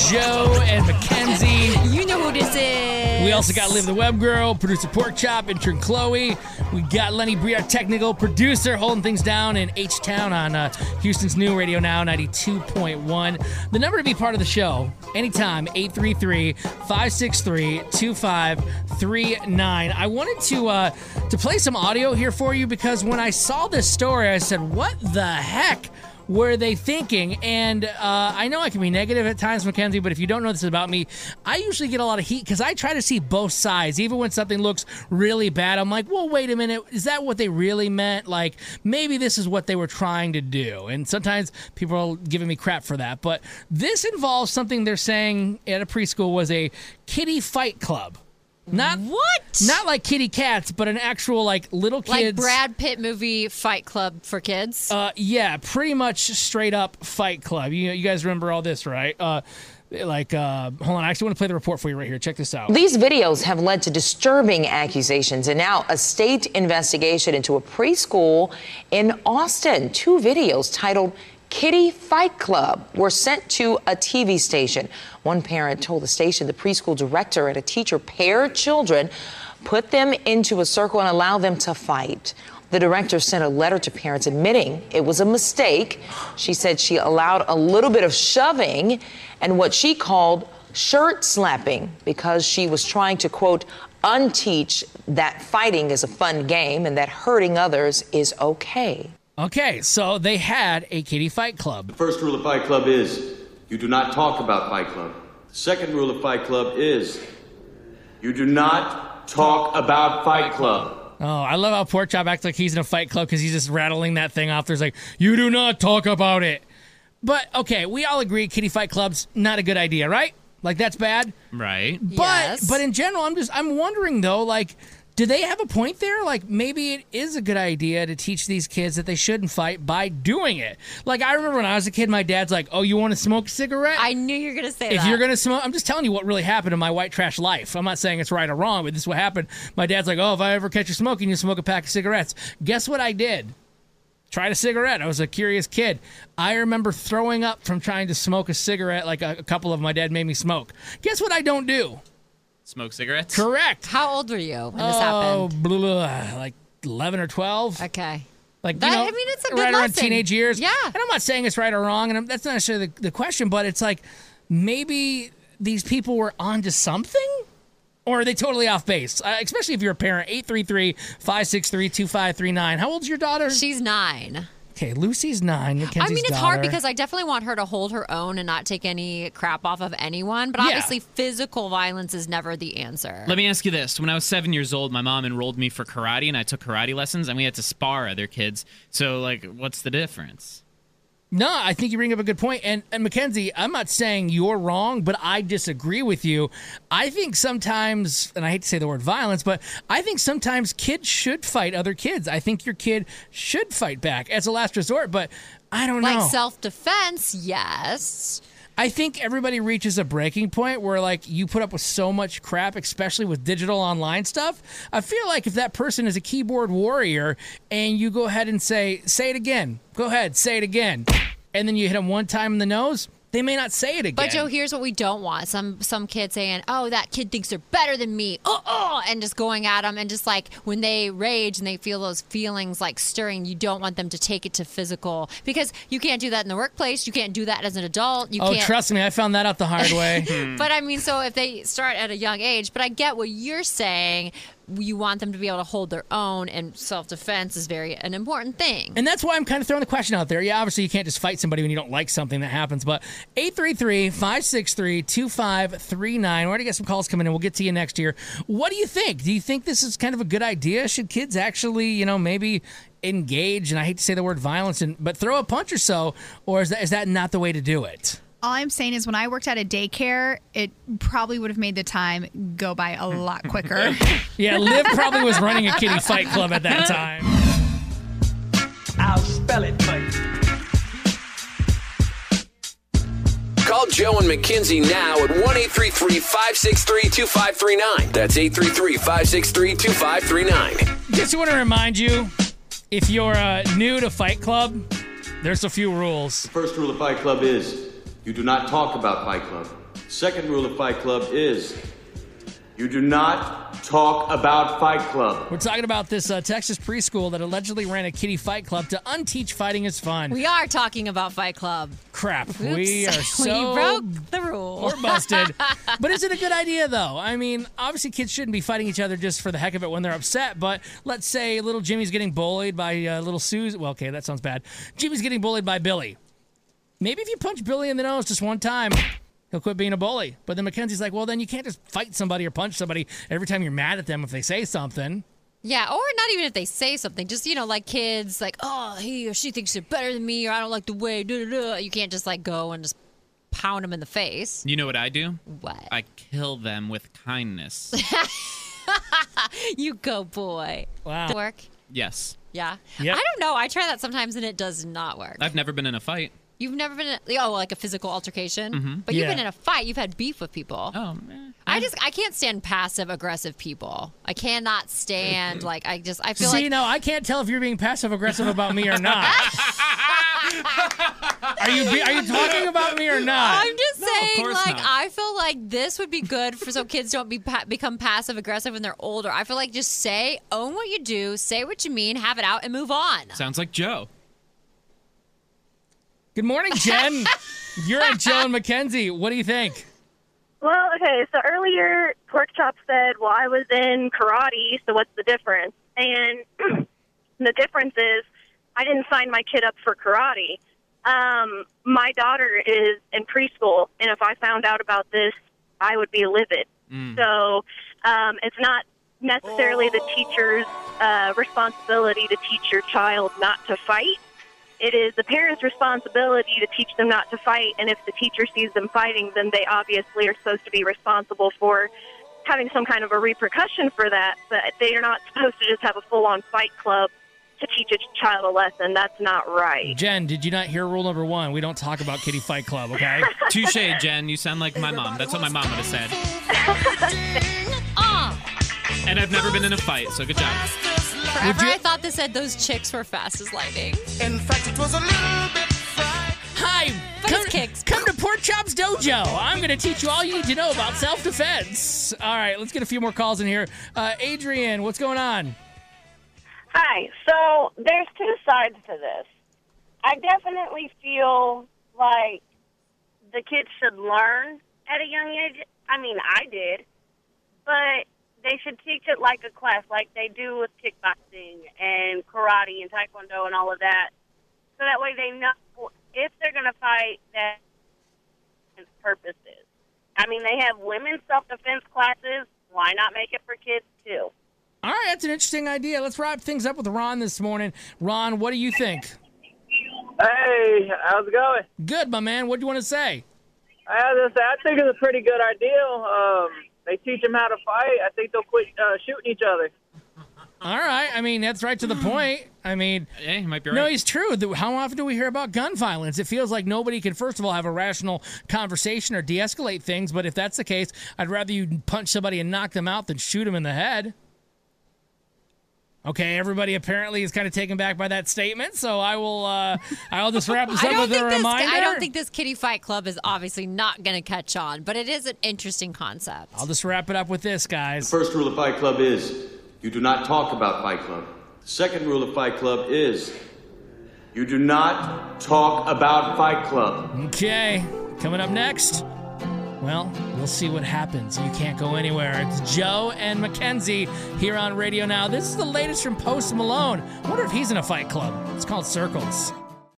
Joe and Mackenzie. You know who this is. We also got Liv the Web Girl, producer Pork Chop, intern Chloe. We got Lenny Bree, our technical producer, holding things down in H-Town on Houston's new Radio Now, 92.1. The number to be part of the show, anytime, 833-563-2539. I wanted to play some audio here for you because when I saw this story, I said, what the heck were they thinking? And I know I can be negative at times, Mackenzie, but if you don't know this about me, I usually get a lot of heat because I try to see both sides. Even when something looks really bad, I'm like, well, wait a minute. Is that what they really meant? Like, maybe this is what they were trying to do. And sometimes people are giving me crap for that. But this involves something they're saying at a preschool was a kiddie fight club. Not like kitty cats, but an actual like little kids. Like Brad Pitt movie Fight Club for kids? Yeah, pretty much straight up Fight Club. You guys remember all this, right? Hold on, I actually want to play the report for you right here. Check this out. These videos have led to disturbing accusations and now a state investigation into a preschool in Austin. 2 videos titled Kiddie Fight Club were sent to a TV station. One parent told the station the preschool director and a teacher paired children, put them into a circle and allowed them to fight. The director sent a letter to parents admitting it was a mistake. She said she allowed a little bit of shoving and what she called shirt slapping because she was trying to, quote, unteach that fighting is a fun game and that hurting others is okay. Okay, so they had a kiddie fight club. The first rule of Fight Club is you do not talk about Fight Club. The second rule of Fight Club is you do not talk about Fight Club. Oh, I love how Pork Chop acts like he's in a fight club because he's just rattling that thing off. There's like, you do not talk about it. But, okay, we all agree kiddie fight club's not a good idea, right? Like, that's bad? Right. But in general, I'm wondering, though, like, do they have a point there? Like, maybe it is a good idea to teach these kids that they shouldn't fight by doing it. Like, I remember when I was a kid, my dad's like, oh, you want to smoke a cigarette? I knew you were going to say that. If you're going to smoke, I'm just telling you what really happened in my white trash life. I'm not saying it's right or wrong, but this is what happened. My dad's like, oh, if I ever catch you smoking, you smoke a pack of cigarettes. Guess what I did? Tried a cigarette. I was a curious kid. I remember throwing up from trying to smoke a cigarette like a couple of my dad made me smoke. Guess what I don't do? Smoke cigarettes? Correct. How old were you when this happened? Like 11 or 12. Okay. Like, that, you know, I mean, it's a good right lesson. around teenage years. Yeah. And I'm not saying it's right or wrong, and that's not necessarily the question, but it's like maybe these people were onto something? Or are they totally off base? Especially if you're a parent. 833-563-2539. How old's your daughter? She's 9. Okay, Lucy's 9. Mackenzie's I mean, it's daughter. hard because I definitely want her to hold her own and not take any crap off of anyone. But obviously, physical violence is never the answer. Let me ask you this. When I was 7 years old, my mom enrolled me for karate, and I took karate lessons, and we had to spar other kids. So, like, what's the difference? No, I think you bring up a good point. And Mackenzie, I'm not saying you're wrong, but I disagree with you. I think sometimes, and I hate to say the word violence, but I think sometimes kids should fight other kids. I think your kid should fight back as a last resort, but I don't know. Like self-defense, yes. I think everybody reaches a breaking point where, like, you put up with so much crap, especially with digital online stuff. I feel like if that person is a keyboard warrior and you go ahead and say it again, go ahead, say it again, and then you hit them one time in the nose, they may not say it again. But, Joe, here's what we don't want. Some kids saying, oh, that kid thinks they're better than me. And just going at them. And just like when they rage and they feel those feelings like stirring, you don't want them to take it to physical. Because you can't do that in the workplace. You can't do that as an adult. You can't. Trust me, I found that out the hard way. But, I mean, so if they start at a young age. But I get what you're saying. You want them to be able to hold their own, and self-defense is an important thing. And that's why I'm kind of throwing the question out there. Yeah, obviously you can't just fight somebody when you don't like something that happens, but 833-563-2539. We're going to get some calls coming in. We'll get to you next year. What do you think? Do you think this is kind of a good idea? Should kids actually, maybe engage, and I hate to say the word violence, but throw a punch or so, or is that not the way to do it? All I'm saying is when I worked at a daycare, it probably would have made the time go by a lot quicker. Yeah, Liv probably was running a kiddie fight club at that time. I'll spell it for you. Call Joe and Mackenzie now at 1-833-563-2539. That's 833-563-2539. Just want to remind you, if you're new to Fight Club, there's a few rules. The first rule of Fight Club is you do not talk about Fight Club. The second rule of Fight Club is you do not talk about Fight Club. We're talking about this Texas preschool that allegedly ran a kiddie fight club to unteach fighting is fun. We are talking about Fight Club. Crap. Oops. We are so... We broke the rule. We're busted. But is it a good idea, though? I mean, obviously kids shouldn't be fighting each other just for the heck of it when they're upset, but let's say little Jimmy's getting bullied by little Susie. Well, okay, that sounds bad. Jimmy's getting bullied by Billy. Maybe if you punch Billy in the nose just one time, he'll quit being a bully. But then Mackenzie's like, well, then you can't just fight somebody or punch somebody every time you're mad at them if they say something. Yeah, or not even if they say something. Just, like kids, like, oh, he or she thinks they're better than me, or I don't like the way, da-da-da. You can't just, go and just pound them in the face. You know what I do? What? I kill them with kindness. You go, boy. Wow. Work? Yes. Yeah. Yep. I don't know. I try that sometimes, and it does not work. I've never been in a fight. You've never been in like a physical altercation? Mm-hmm. But you've Yeah. been in a fight. You've had beef with people. Oh, man. I can't stand passive-aggressive people. I cannot stand, I feel See, no, I can't tell if you're being passive-aggressive about me or not. Are you talking about me or not? I'm just saying, course not. I feel like this would be good so kids don't become passive-aggressive when they're older. I feel like just own what you do, say what you mean, have it out, and move on. Sounds like Joe. Good morning, Jen. You're at Joe and Mackenzie. What do you think? Well, okay, so earlier Pork Chop said, well, I was in karate, so what's the difference? And the difference is I didn't sign my kid up for karate. My daughter is in preschool, and if I found out about this, I would be livid. So it's not necessarily the teacher's responsibility to teach your child not to fight. It is the parent's responsibility to teach them not to fight, and if the teacher sees them fighting, then they obviously are supposed to be responsible for having some kind of a repercussion for that, but they are not supposed to just have a full-on fight club to teach a child a lesson. That's not right. Jen, did you not hear rule number 1? We don't talk about kiddie fight club, okay? Touche, Jen. You sound like my mom. That's what my mom would have said. And I've never been in a fight, so good job. Forever I thought this said those chicks were fast as lightning. In fact, it was a little bit fried. Hi, come to Pork Chop's Dojo. I'm going to teach you all you need to know about self-defense. All right, let's get a few more calls in here. Adrian, what's going on? Hi. So there's two sides to this. I definitely feel like the kids should learn at a young age. I mean, I did. But they should teach it like a class, like they do with kickboxing and karate and taekwondo and all of that. So that way they know if they're going to fight, that its purpose is. I mean, they have women's self-defense classes. Why not make it for kids, too? All right, that's an interesting idea. Let's wrap things up with Ron this morning. Ron, what do you think? Hey, how's it going? Good, my man. What do you want to say? I think it's a pretty good idea. They teach them how to fight. I think they'll quit shooting each other. All right. I mean, that's right to the point. I mean, yeah, he might be right. No, he's true. How often do we hear about gun violence? It feels like nobody can, first of all, have a rational conversation or de-escalate things. But if that's the case, I'd rather you punch somebody and knock them out than shoot them in the head. Okay, everybody apparently is kind of taken back by that statement, so I'll just wrap this up with a reminder. I don't think this kiddie fight club is obviously not going to catch on, but it is an interesting concept. I'll just wrap it up with this, guys. The first rule of Fight Club is you do not talk about Fight Club. The second rule of Fight Club is you do not talk about Fight Club. Okay, coming up next. Well, we'll see what happens. You can't go anywhere. It's Joe and Mackenzie here on Radio Now. This is the latest from Post Malone. I wonder if he's in a fight club. It's called Circles.